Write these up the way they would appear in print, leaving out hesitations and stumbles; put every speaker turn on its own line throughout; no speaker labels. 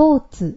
ポーツ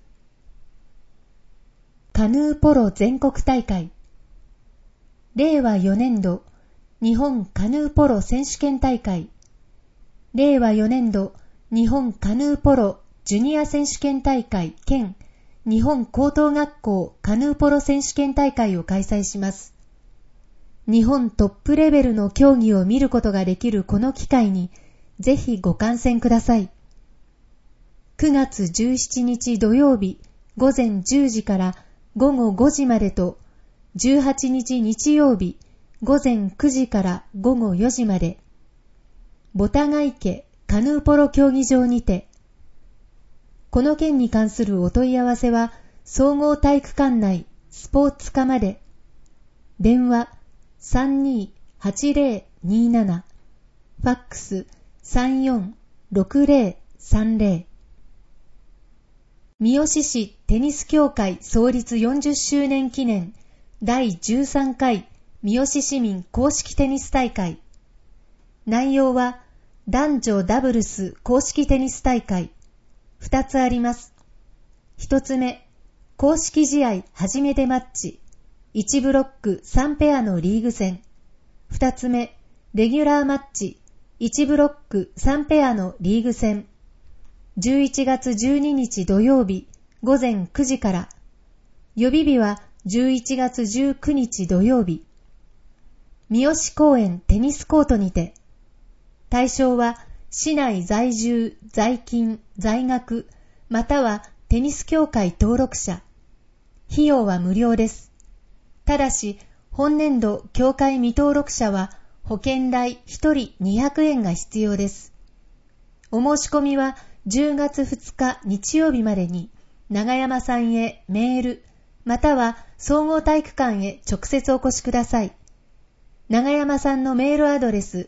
カヌーポロ全国大会令和4年度日本カヌーポロ選手権大会令和4年度日本カヌーポロジュニア選手権大会兼日本高等学校カヌーポロ選手権大会を開催します。日本トップレベルの競技を見ることができるこの機会にぜひご観戦ください。9月17日土曜日午前10時から午後5時までと18日日曜日午前9時から午後4時までボタガ池カヌーポロ競技場にてこの件に関するお問い合わせは総合体育館内スポーツ課まで電話 328027 ファックス 346030 三好市テニス協会創立40周年記念第13回三好市民公式テニス大会内容は男女ダブルス公式テニス大会2つあります。1つ目、公式試合初めてマッチ1ブロック3ペアのリーグ戦。2つ目、レギュラーマッチ1ブロック3ペアのリーグ戦。11月12日土曜日午前9時から。予備日は11月19日土曜日。三好公園テニスコートにて。対象は市内在住、在勤、在学、またはテニス協会登録者。費用は無料です。ただし、本年度協会未登録者は保険代1人200円が必要です。お申し込みは10月2日日曜日までに永山さんへメール、または総合体育館へ直接お越しください。永山さんのメールアドレス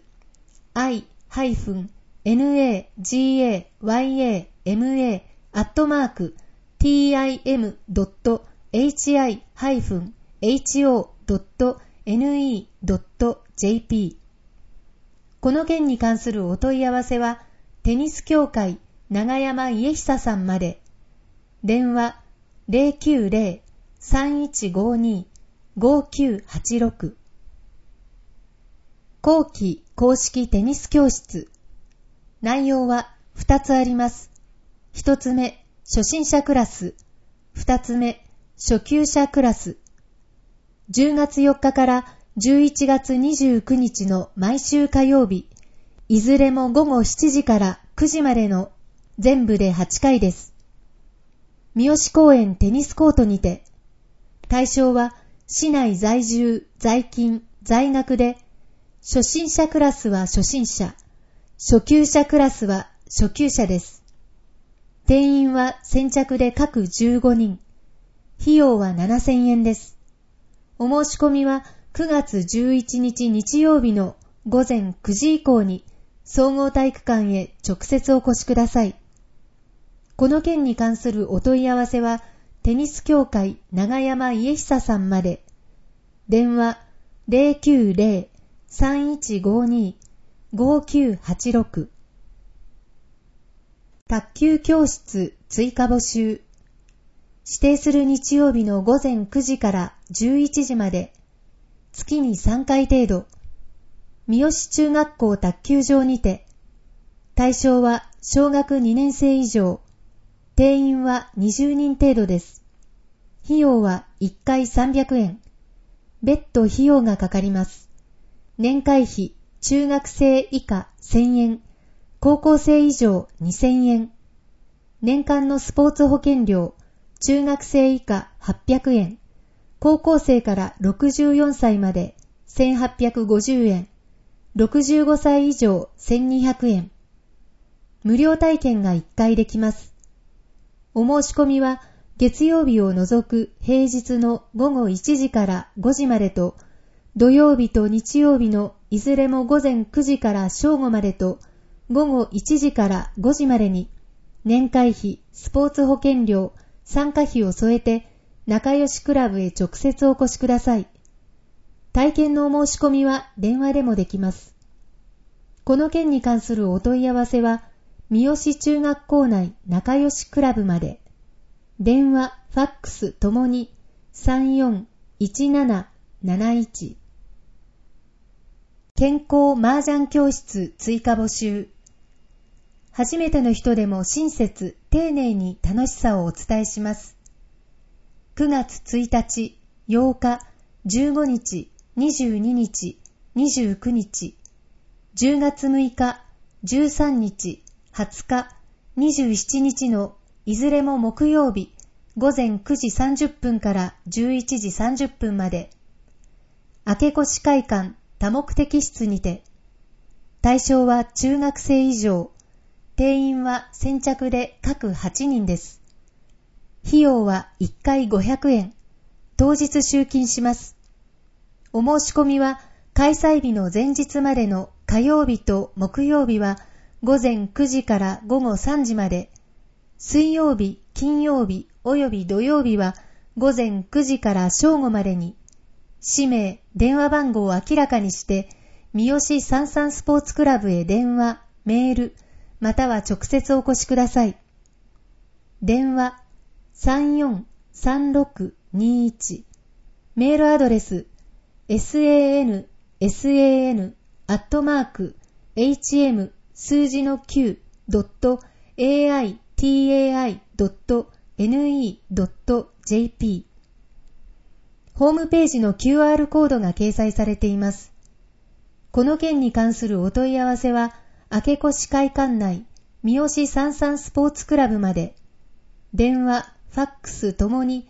i-ham.tim.hi-ho.ne.jp この件に関するお問い合わせはテニス協会永山家久さんまで。電話 090-3152-5986 後期公式テニス教室内容は2つあります。1つ目、初心者クラス。2つ目、初級者クラス。10月4日から11月29日の毎週火曜日、いずれも午後7時から9時までの全部で8回です。三好公園テニスコートにて。対象は市内在住、在勤、在学で、初心者クラスは初心者、初級者クラスは初級者です。定員は先着で各15人。費用は7000円です。お申し込みは9月11日日曜日の午前9時以降に総合体育館へ直接お越しください。この件に関するお問い合わせはテニス協会永山家久さんまで。電話 090-3152-5986 卓球教室追加募集。指定する日曜日の午前9時から11時まで、月に3回程度、三好中学校卓球場にて、対象は小学2年生以上、定員は20人程度です。費用は1回300円。別途費用がかかります。年会費、中学生以下1000円、高校生以上2000円。年間のスポーツ保険料、中学生以下800円、高校生から64歳まで1850円、65歳以上1200円。無料体験が1回できます。お申し込みは月曜日を除く平日の午後1時から5時までと、土曜日と日曜日のいずれも午前9時から正午までと、午後1時から5時までに、年会費、スポーツ保険料、参加費を添えて、仲良しクラブへ直接お越しください。体験のお申し込みは電話でもできます。この件に関するお問い合わせは、三好中学校内仲良しクラブまで。 電話、ファックスともに341771。健康麻雀教室追加募集。初めての人でも親切、丁寧に楽しさをお伝えします。9月1日、8日、15日、22日、29日、10月6日、13日、20日、27日のいずれも木曜日、午前9時30分から11時30分まで、明越会館多目的室にて、対象は中学生以上、定員は先着で各8人です。費用は1回500円、当日集金します。お申し込みは開催日の前日までの火曜日と木曜日は午前9時から午後3時まで、水曜日、金曜日および土曜日は午前9時から正午までに、氏名、電話番号を明らかにして、三好三三スポーツクラブへ電話、メール、または直接お越しください。電話343621、メールアドレスsan@hm-9.aitai.jp、 ホームページの QR コードが掲載されています。この件に関するお問い合わせは、明越会館内三好三三スポーツクラブまで。電話、ファックスともに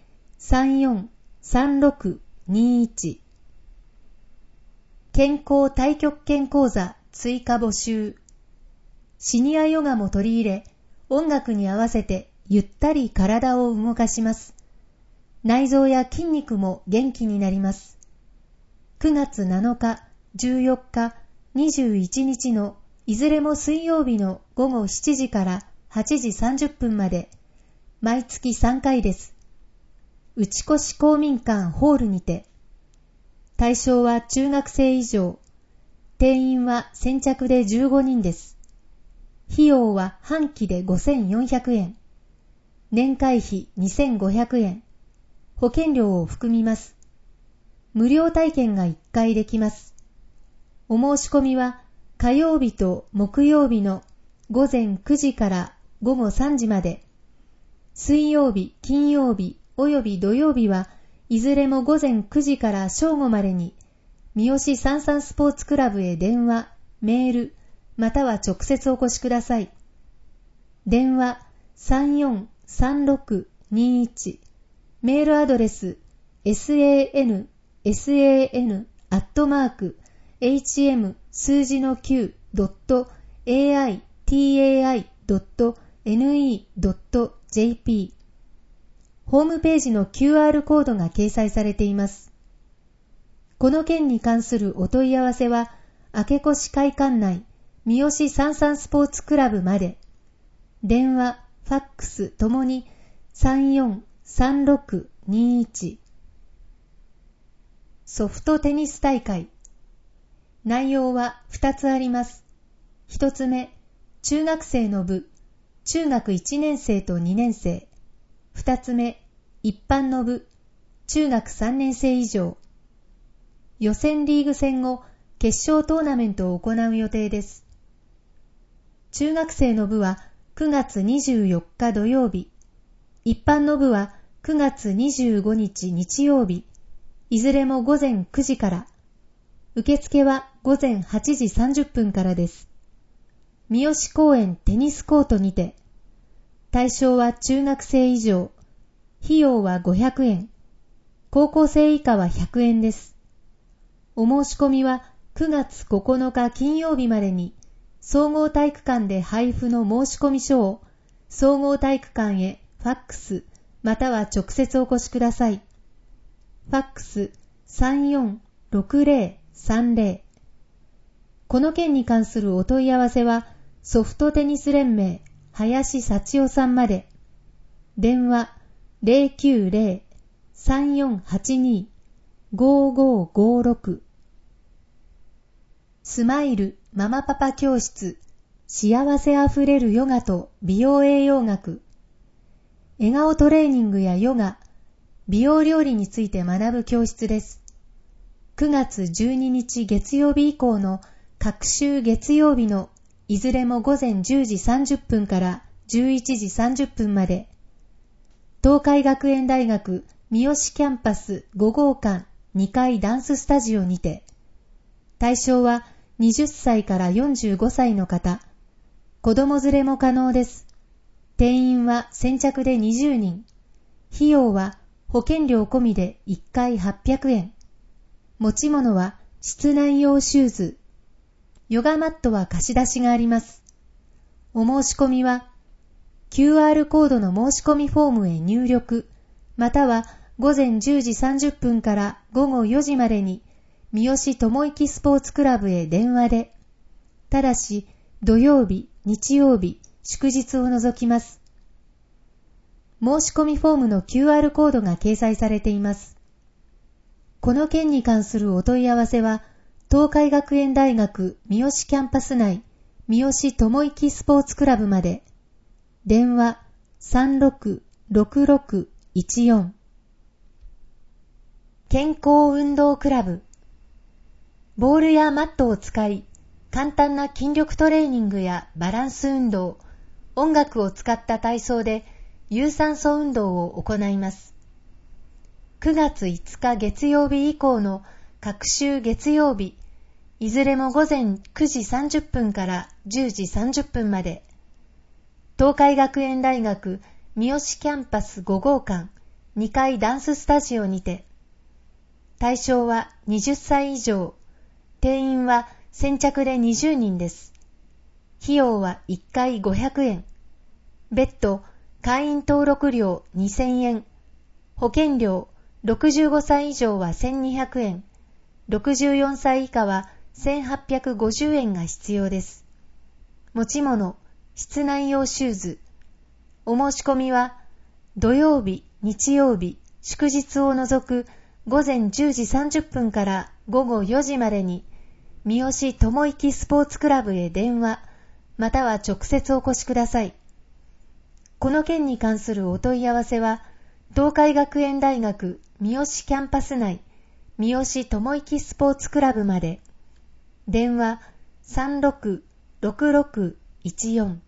343621。健康太極拳講座追加募集。シニアヨガも取り入れ、音楽に合わせてゆったり体を動かします。内臓や筋肉も元気になります。9月7日、14日、21日のいずれも水曜日の午後7時から8時30分まで、毎月3回です。内越公民館ホールにて。対象は中学生以上。定員は先着で15人です。費用は半期で5400円。年会費2500円。保険料を含みます。無料体験が1回できます。お申し込みは火曜日と木曜日の午前9時から午後3時まで。水曜日、金曜日および土曜日はいずれも午前9時から正午までに、三好三三スポーツクラブへ電話、メール、または直接お越しください。電話343621、メールアドレス san@hm-9.aitai.ne.jp、ホームページの QR コードが掲載されています。この件に関するお問い合わせは、明越会館内三好三三スポーツクラブまで。電話、ファックスともに343621。ソフトテニス大会。内容は2つあります。1つ目、中学生の部、中学1年生と2年生。2つ目、一般の部、中学3年生以上。予選リーグ戦後、決勝トーナメントを行う予定です。中学生の部は9月24日土曜日、一般の部は9月25日日曜日、いずれも午前9時から。受付は午前8時30分からです。三好公園テニスコートにて。対象は中学生以上。費用は500円。高校生以下は100円です。お申し込みは9月9日金曜日までに、総合体育館で配布の申し込み書を、総合体育館へファックス、または直接お越しください。ファックス346030。この件に関するお問い合わせは、ソフトテニス連盟、林幸代さんまで。電話090-3482-5556。スマイルママパパ教室、幸せあふれるヨガと美容栄養学。 笑顔トレーニングやヨガ、美容料理について学ぶ教室です。9月12日月曜日以降の各週月曜日のいずれも午前10時30分から11時30分まで、東海学園大学三好キャンパス5号館2階ダンススタジオにて、対象は20歳から45歳の方、子供連れも可能です。定員は先着で20人。費用は保険料込みで1回800円。持ち物は室内用シューズ。ヨガマットは貸し出しがあります。お申し込みは QR コードの申し込みフォームへ入力、または午前10時30分から午後4時までに三好智之スポーツクラブへ電話で、ただし土曜日、日曜日、祝日を除きます。申し込みフォームの QR コードが掲載されています。この件に関するお問い合わせは、東海学園大学三好キャンパス内三好智之スポーツクラブまで。電話 366614。健康運動クラブ。ボールやマットを使い、簡単な筋力トレーニングやバランス運動、音楽を使った体操で有酸素運動を行います。9月5日月曜日以降の各週月曜日、いずれも午前9時30分から10時30分まで、東海学園大学三好キャンパス5号館2階ダンススタジオにて、対象は20歳以上、定員は先着で20人です。費用は1回500円。別途、会員登録料2000円。保険料、65歳以上は1200円。64歳以下は1850円が必要です。持ち物、室内用シューズ。お申し込みは、土曜日、日曜日、祝日を除く午前10時30分から午後4時までに、三好智之スポーツクラブへ電話、または直接お越しください。この件に関するお問い合わせは、東海学園大学三好キャンパス内三好智之スポーツクラブまで。電話 366614。